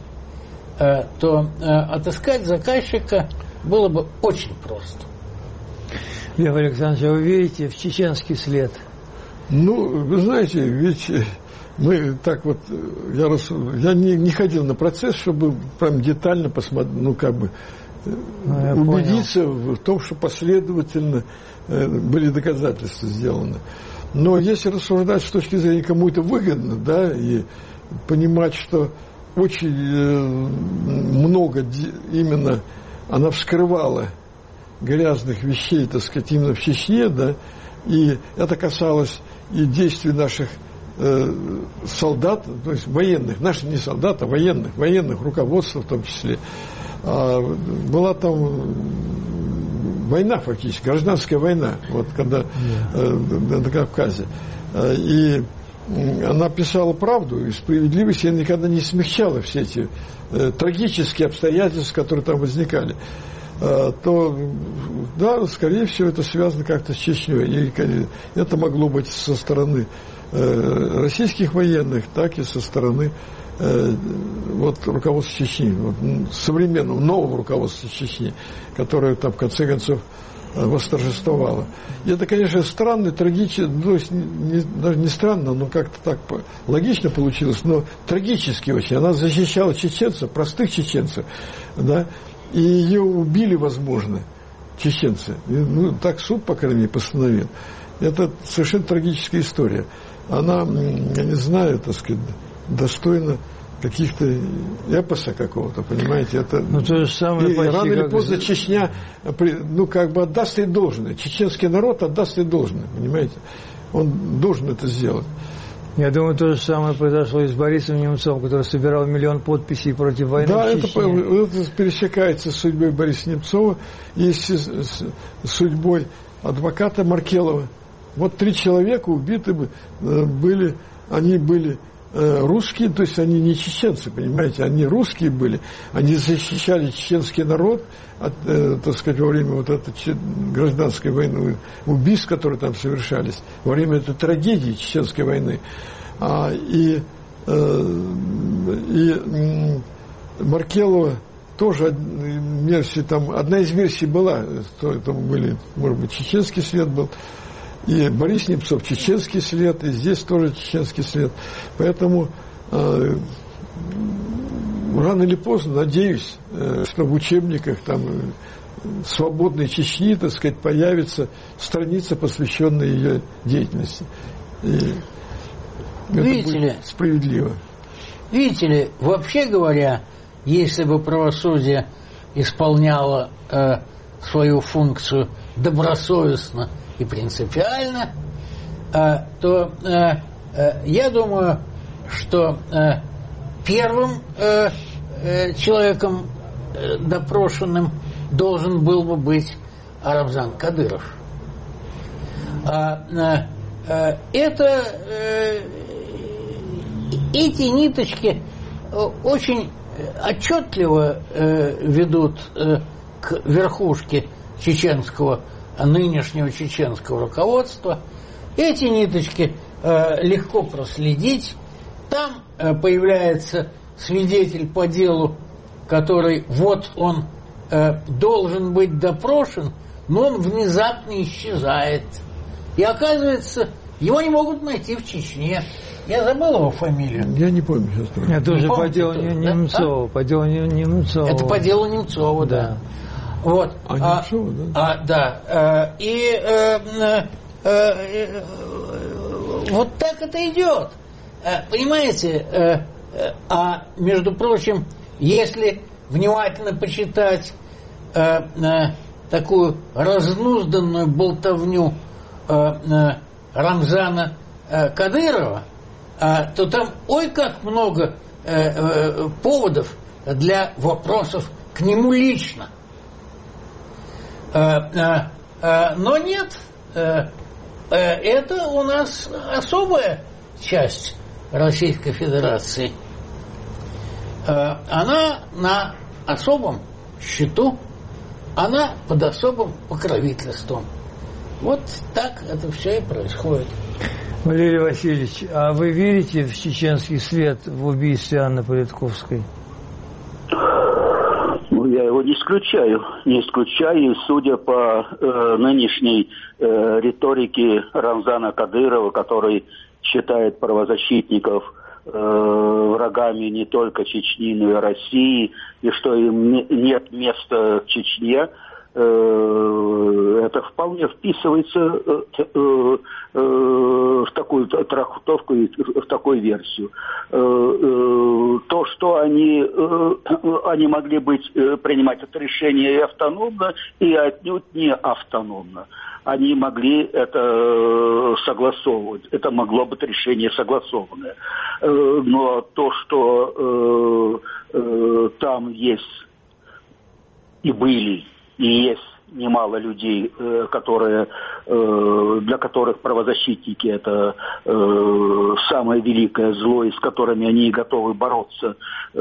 [SPEAKER 3] то отыскать заказчика было бы очень просто.
[SPEAKER 2] Лев Александрович, а вы верите в чеченский след?
[SPEAKER 4] Ну, вы знаете, ведь мы так вот, я, рас... я не, не ходил на процесс, чтобы прям детально посмотреть, ну, как бы, ну, убедиться понял. В том, что последовательно э, были доказательства сделаны. Но если рассуждать с точки зрения, кому это выгодно, да, и понимать, что очень э, много именно она вскрывала грязных вещей, так сказать, именно в Чечне, да, и это касалось и действий наших э, солдат, то есть военных, наших не солдат, а военных, военных руководства в том числе. А, была там война фактически, гражданская война, вот когда э, на Кавказе. И она писала правду, и справедливость, и никогда не смягчала все эти э, трагические обстоятельства, которые там возникали. То, да, скорее всего, это связано как-то с Чечней. И это могло быть со стороны э, российских военных, так и со стороны э, вот, руководства Чечни, вот, современного, нового руководства Чечни, которое там, в конце концов, восторжествовало. И это, конечно, странно, трагично, то есть не, даже не странно, но как-то так логично получилось, но трагически очень. Она защищала чеченцев, простых чеченцев, да, и ее убили, возможно, чеченцы. И, ну, так суд, по крайней мере, постановил. Это совершенно трагическая история. Она, я не знаю, так сказать, достойна каких-то эпоса какого-то, понимаете? Это...
[SPEAKER 2] Ну, то же самое
[SPEAKER 4] и рано или поздно Чечня, ну, как бы отдаст ей должное. Чеченский народ отдаст ей должное, понимаете? Он должен это сделать.
[SPEAKER 2] Я думаю, то же самое произошло и с Борисом Немцовым, который собирал миллион подписей против войны
[SPEAKER 4] да,
[SPEAKER 2] в Чечне.
[SPEAKER 4] Да, это, это пересекается с судьбой Бориса Немцова и с, с, с судьбой адвоката Маркелова. Вот три человека убиты были, они были русские, то есть они не чеченцы, понимаете, они русские были, они защищали чеченский народ от, э, так сказать, во время вот этой гражданской войны, убийств, которые там совершались, во время этой трагедии чеченской войны. А, и э, и э, Маркелова тоже версия, там, одна из версий была, что это были, может быть, чеченский след был. И Борис Немцов чеченский след, и здесь тоже чеченский след. Поэтому э, рано или поздно, надеюсь, что в учебниках там свободной Чечни, так сказать, появится страница, посвященная ее деятельности. И
[SPEAKER 3] видите
[SPEAKER 4] это
[SPEAKER 3] ли,
[SPEAKER 4] будет справедливо.
[SPEAKER 3] Видите ли, вообще говоря, если бы правосудие исполняло э, свою функцию добросовестно и принципиально, э, то э, э, я думаю, что э, первым э, э, человеком э, допрошенным должен был бы быть Рамзан Кадыров. А, э, э, это э, эти ниточки очень отчетливо э, ведут э, к верхушке чеченского, нынешнего чеченского руководства. Эти ниточки э, легко проследить. Там э, появляется свидетель по делу, который вот он э, должен быть допрошен, но он внезапно исчезает. И оказывается, его не могут найти в Чечне. Я забыл его фамилию.
[SPEAKER 4] Я не помню сейчас.
[SPEAKER 2] Это уже по делу
[SPEAKER 3] кто?
[SPEAKER 2] Немцова.
[SPEAKER 3] Да?
[SPEAKER 2] По делу Немцова.
[SPEAKER 3] Это по делу Немцова, да. да. Вот.
[SPEAKER 4] А,
[SPEAKER 3] а,
[SPEAKER 4] Немцова, да?
[SPEAKER 3] А, да. А, и э, э, э, вот так это идет. Понимаете? Э, э, а между прочим, если внимательно почитать э, э, такую разнузданную болтовню э, э, Рамзана э, Кадырова, э, то там ой как много э, э, поводов для вопросов к нему лично. Э, э, э, но нет, э, э, это у нас особая часть Российской Федерации. Э, она на особом счету, она под особым покровительством. Вот так это все и происходит.
[SPEAKER 2] Валерий Васильевич, а вы верите в чеченский след в убийстве Анны Политковской?
[SPEAKER 6] Ну, я его не исключаю. Не исключаю. И судя по э, нынешней э, риторике Рамзана Кадырова, который считает правозащитников э, врагами не только Чечни, но и России, и что им не, нет места в Чечне, это вполне вписывается в такую трактовку и в такую версию. То, что они, они могли быть, принимать это решение и автономно, и отнюдь не автономно. Они могли это согласовывать. Это могло быть решение согласованное. Но то, что там есть и были, и есть немало людей, которые, для которых правозащитники – это самое великое зло, и с которыми они готовы бороться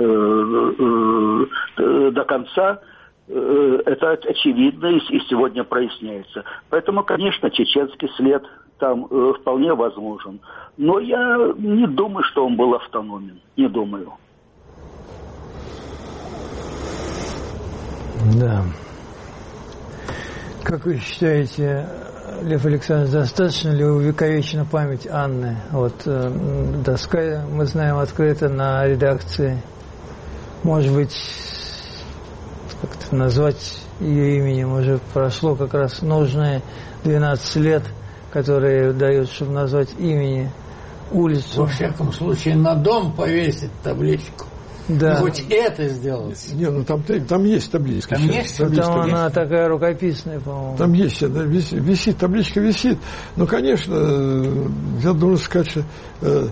[SPEAKER 6] до конца, это очевидно и сегодня проясняется. Поэтому, конечно, чеченский след там вполне возможен. Но я не думаю, что он был автономен. Не думаю.
[SPEAKER 2] Да. Как вы считаете, Лев Александрович, достаточно ли увековечена память Анны? Вот э, доска, мы знаем, открыта на редакции. Может быть, как-то назвать ее именем уже прошло как раз нужные двенадцать лет, которые дают, чтобы назвать имени улицу.
[SPEAKER 3] Во всяком случае, на дом повесить табличку.
[SPEAKER 2] Да.
[SPEAKER 3] И хоть это сделать.
[SPEAKER 4] Не, ну там, там есть табличка.
[SPEAKER 3] Там
[SPEAKER 4] сейчас.
[SPEAKER 3] есть?
[SPEAKER 4] Там,
[SPEAKER 2] там
[SPEAKER 4] есть
[SPEAKER 2] она
[SPEAKER 4] табличка.
[SPEAKER 2] такая рукописная, по-моему.
[SPEAKER 4] Там есть, да, висит, висит, табличка висит. Но, конечно, я должен сказать, что э,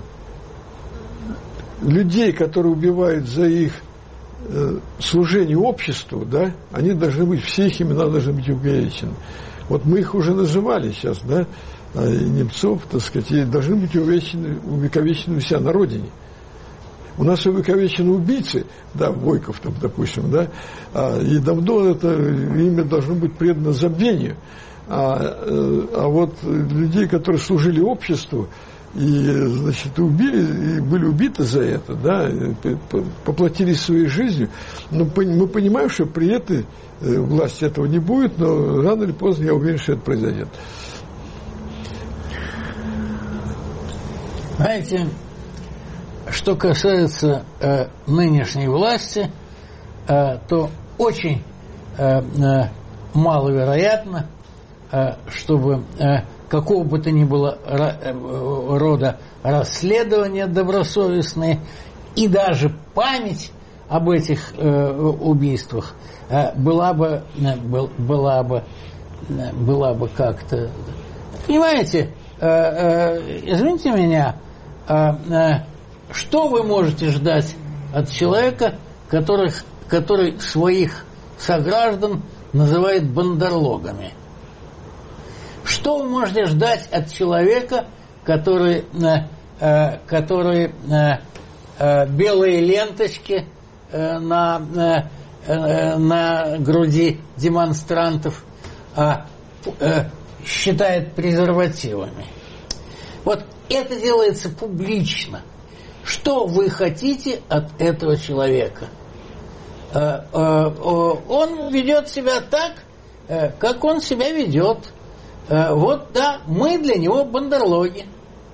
[SPEAKER 4] людей, которые убивают за их э, служение обществу, да, они должны быть, все их имена должны быть увековечены. Вот мы их уже называли сейчас, да, и Немцов, так сказать, и должны быть увековечены, увековечены у себя на родине. У нас увековечены убийцы, да, Бойков, там, допустим, да, а, и давно это имя должно быть предано забвению. А, а вот людей, которые служили обществу и, значит, убили, и были убиты за это, да, поплатились своей жизнью, но мы понимаем, что при этой власти этого не будет, но рано или поздно я уверен, что это произойдет.
[SPEAKER 3] Знаете, что касается э, нынешней власти, э, то очень э, э, маловероятно, э, чтобы э, какого бы то ни было э, рода расследования добросовестные и даже память об этих э, убийствах э, была бы, э, был, была бы, э, была бы как-то... Понимаете, э, э, извините меня, э, э, что вы можете ждать от человека, которых, который своих сограждан называет бандерлогами? Что вы можете ждать от человека, который, э, э, который э, э, белые ленточки э, на, э, на груди демонстрантов э, э, считает презервативами? Вот это делается публично. Что вы хотите от этого человека? Э, э, он ведет себя так, э, как он себя ведет. Вот, да, мы для него бандерлоги.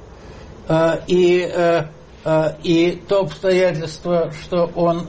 [SPEAKER 3] И, и то обстоятельство, что он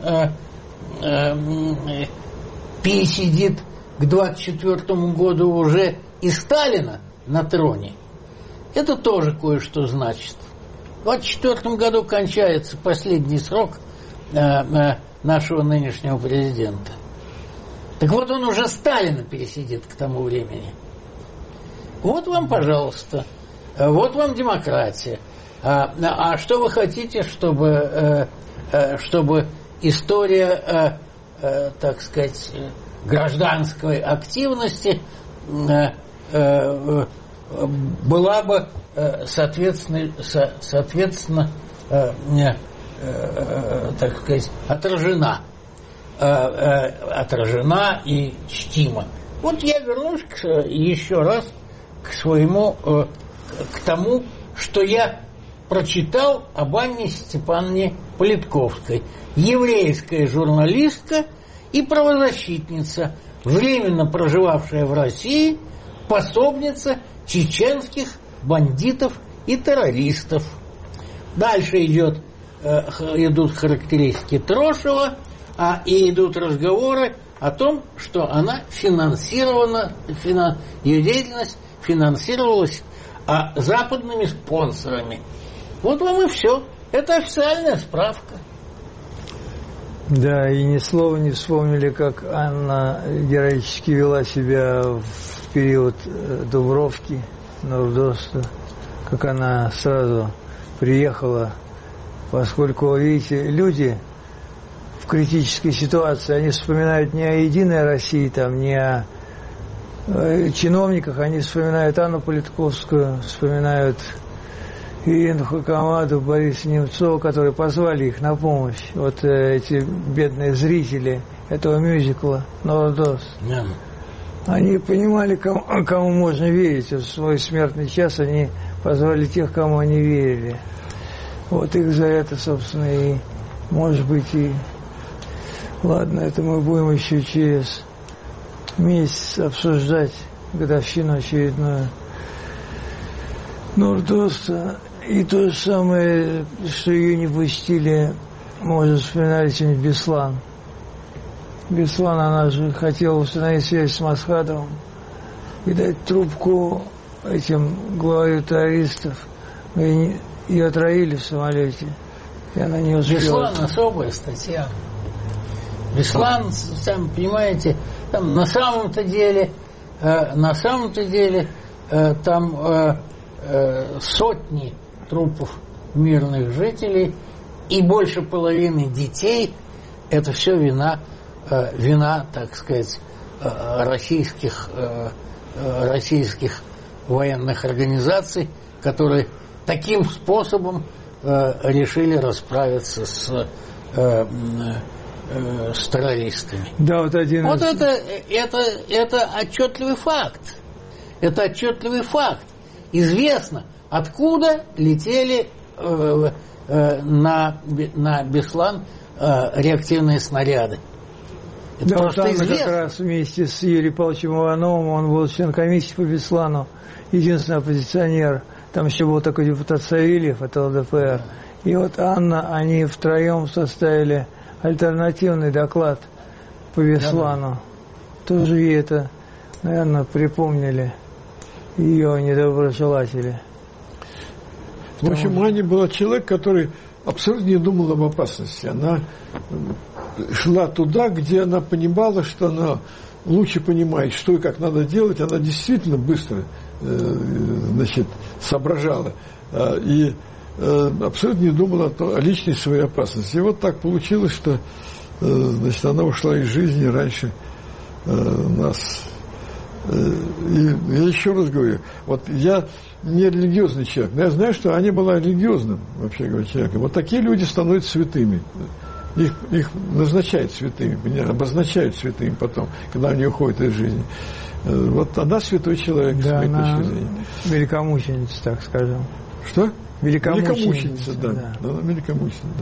[SPEAKER 3] пересидит к двадцать четвёртому году уже и Сталина на троне, это тоже кое-что значит. В двадцать четвёртом году кончается последний срок нашего нынешнего президента. Так вот, он уже Сталина пересидит к тому времени. Вот вам, пожалуйста, вот вам демократия. А, а что вы хотите, чтобы, чтобы история, так сказать, гражданской активности была бы, соответственно, соответственно так сказать, отражена, отражена и чтима. Вот я вернусь к, еще раз к своему, э, к тому, что я прочитал об Анне Степановне Политковской, еврейская журналистка и правозащитница, временно проживавшая в России, пособница чеченских бандитов и террористов. Дальше идет, э, идут характеристики Трошева, а, и идут разговоры о том, что она финансирована, финан, ее деятельность финансировалась а, западными спонсорами. Вот вам и все. Это официальная справка.
[SPEAKER 2] Да, и ни слова не вспомнили, как Анна героически вела себя в период Дубровки, Нордоста, как она сразу приехала, поскольку, видите, люди в критической ситуации, они вспоминают не о Единой России, там, не о чиновниках, они вспоминают Анну Политковскую, вспоминают Ирину Хакамаду, Бориса Немцова, которые позвали их на помощь. Вот э, эти бедные зрители этого мюзикла «Нордост». Yeah. Они понимали, кому, кому можно верить. В свой смертный час они позвали тех, кому они верили. Вот их за это, собственно, и, может быть, и... Ладно, это мы будем еще через месяц обсуждать годовщину очередную Нордоста. И то же самое, что ее не пустили, может, вспоминали сегодня Беслан. Беслан, она же хотела установить связь с Масхадовым и дать трубку этим главарю террористов. И ее отравили в самолете, и она не успела.
[SPEAKER 3] Беслан особая статья. Беслан, сами понимаете, там на самом-то деле, э, на самом-то деле э, там э, э, сотни трупов мирных жителей и больше половины детей. Это все вина, э, вина, так сказать, э, российских, э, э, российских военных организаций, которые таким способом э, решили расправиться с э, э, с террористами.
[SPEAKER 2] Да, вот один
[SPEAKER 3] вот
[SPEAKER 2] из...
[SPEAKER 3] это, это, это отчетливый факт. Это отчетливый факт. Известно, откуда летели э, э, на, на Беслан э, реактивные снаряды. Это
[SPEAKER 2] да, вот там
[SPEAKER 3] известно.
[SPEAKER 2] Как раз вместе с Юрием Павловичем Ивановым, он был член комиссии по Беслану, единственный оппозиционер. Там еще был такой депутат Савельев, это ЛДПР. И вот Анна, они втроем составили альтернативный доклад по Беслану. Да. Тоже ей это, наверное, припомнили ее недоброжелатели.
[SPEAKER 4] В общем, Аня была человек, который абсолютно не думал об опасности. Она шла туда, где она понимала, что она лучше понимает, что и как надо делать. Она действительно быстро, значит, соображала. И абсолютно не думала о личной своей опасности. И вот так получилось, что, значит, она ушла из жизни раньше нас. И я еще раз говорю, вот я не религиозный человек, но я знаю, что Аня была религиозным, вообще говоря, человеком. Вот такие люди становятся святыми. Их, их назначают святыми, обозначают святыми потом, когда они уходят из жизни. Вот она святой человек,
[SPEAKER 2] да,
[SPEAKER 4] с моей
[SPEAKER 2] она
[SPEAKER 4] точки зрения.
[SPEAKER 2] Великомученица, так скажем.
[SPEAKER 4] Что?
[SPEAKER 2] Великомученица,
[SPEAKER 4] Великомученица, да.
[SPEAKER 2] да.
[SPEAKER 4] да. Она великомученица, да.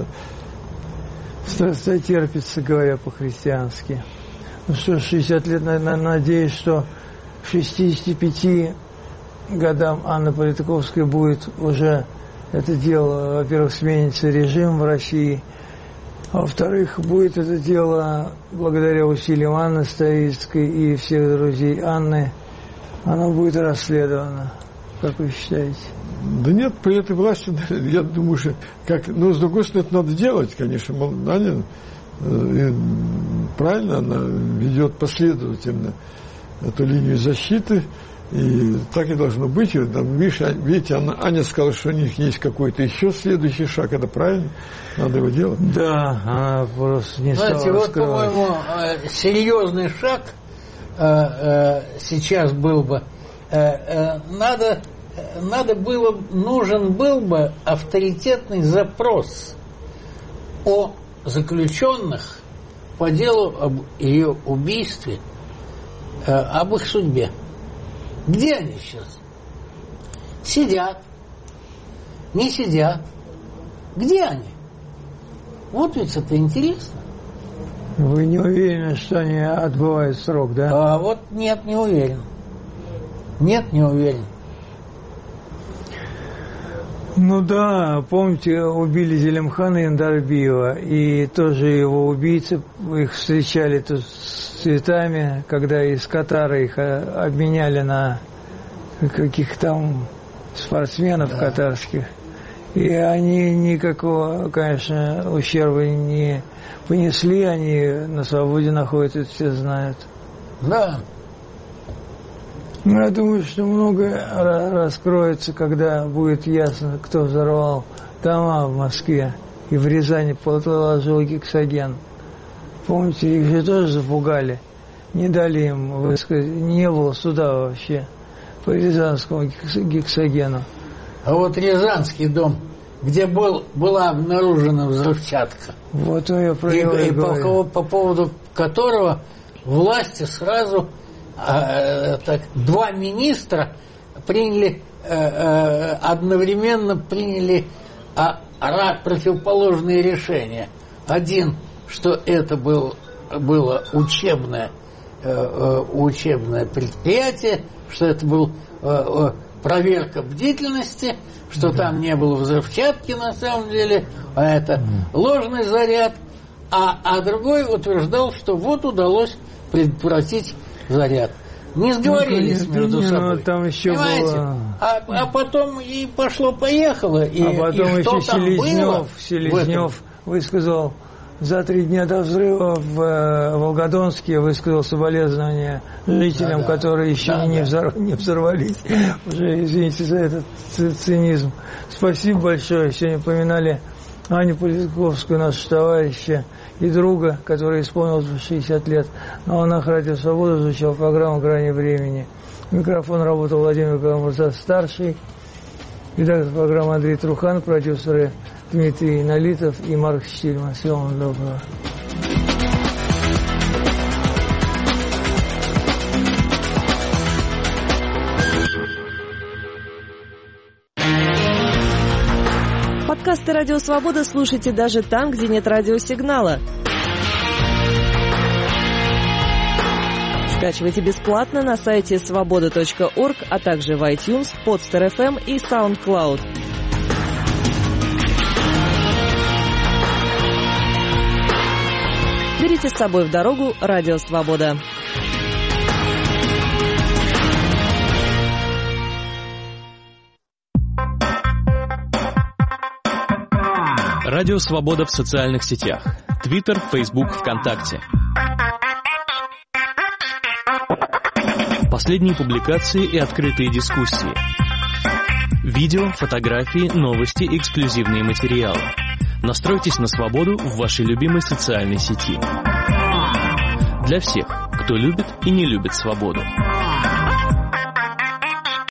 [SPEAKER 2] Страстотерпится, говоря по-христиански. Ну что, шестьдесят лет, надеюсь, что к шестидесяти пяти годам Анны Политковской будет уже это дело, во-первых, сменится режим в России, а во-вторых, будет это дело, благодаря усилиям Анны Ставицкой и всех друзей Анны, оно будет расследовано. Как вы считаете?
[SPEAKER 4] Да нет, при этой власти, я думаю, что как, ну, с другой стороны, это надо делать, конечно. Аня, э, правильно, она ведет последовательно эту линию защиты, и так и должно быть. И, там, видишь, видите, Аня, Аня сказала, что у них есть какой-то еще следующий шаг, это правильно, надо его делать.
[SPEAKER 2] Да, она просто не стала
[SPEAKER 3] Знаете, вот,
[SPEAKER 2] раскрывать.
[SPEAKER 3] по-моему, серьезный шаг э, э, сейчас был бы, э, э, надо, надо было, нужен был бы авторитетный запрос о заключенных по делу об ее убийстве, э, об их судьбе. Где они сейчас? Сидят? Не сидят? Где они? Вот ведь это интересно.
[SPEAKER 2] Вы не уверены, что они отбывают срок, да?
[SPEAKER 3] А вот нет, не уверен. Нет, не уверен.
[SPEAKER 2] Ну да, помните, убили Зелимхана Яндарбиева, и тоже его убийцы, их встречали тут с цветами, когда из Катара их обменяли на каких там спортсменов да. катарских. И они никакого, конечно, ущерба не понесли, они на свободе находятся, это все знают.
[SPEAKER 3] Да.
[SPEAKER 2] Ну, я думаю, что многое раскроется, когда будет ясно, кто взорвал дома в Москве и в Рязани положил гексоген. Помните, их же тоже запугали. Не дали им высказать. Не было суда вообще по рязанскому гексогену.
[SPEAKER 3] А вот Рязанский дом, где был, была обнаружена взрывчатка.
[SPEAKER 2] Вот я про
[SPEAKER 3] и,
[SPEAKER 2] него и,
[SPEAKER 3] и по, по поводу которого власти сразу а, так, два министра приняли а, а, одновременно приняли а, а, противоположные решения. Один, что это был, было учебное, а, учебное предприятие, что это был а, проверка бдительности, что да. там не было взрывчатки на самом деле, а это ложный заряд, а, а другой утверждал, что вот удалось предотвратить заряд. Не сговорились ну, между не, собой.
[SPEAKER 2] Там еще было...
[SPEAKER 3] а, а потом и пошло-поехало. И,
[SPEAKER 2] а потом
[SPEAKER 3] и
[SPEAKER 2] еще Селезнев, Селезнев высказал за три дня до взрыва в э, Волгодонске высказал соболезнования жителям, да, да. которые еще да, не, взор... не взорвались. Уже извините за этот цинизм. Спасибо большое. Сегодня поминали Аню Политковскую, нашего товарища и друга, который исполнилось шестьдесят лет. На волнах Радио Свобода звучала программа «Грани времени». Микрофон работал Владимир Карамурза старший. Редактор программы Андрей Трухан, продюсеры Дмитрий Налитов и Марк Штильман. Всего вам доброго.
[SPEAKER 7] Подкасты «Радио Свобода» слушайте даже там, где нет радиосигнала. Скачивайте бесплатно на сайте свобода точка орг, а также в iTunes, Podster эф эм и SoundCloud. Берите с собой в дорогу «Радио Свобода».
[SPEAKER 8] Радио Свобода в социальных сетях. Твиттер, Фейсбук, ВКонтакте. Последние публикации и открытые дискуссии. Видео, фотографии, новости, эксклюзивные материалы. Настройтесь на свободу в вашей любимой социальной сети. Для всех, кто любит и не любит свободу.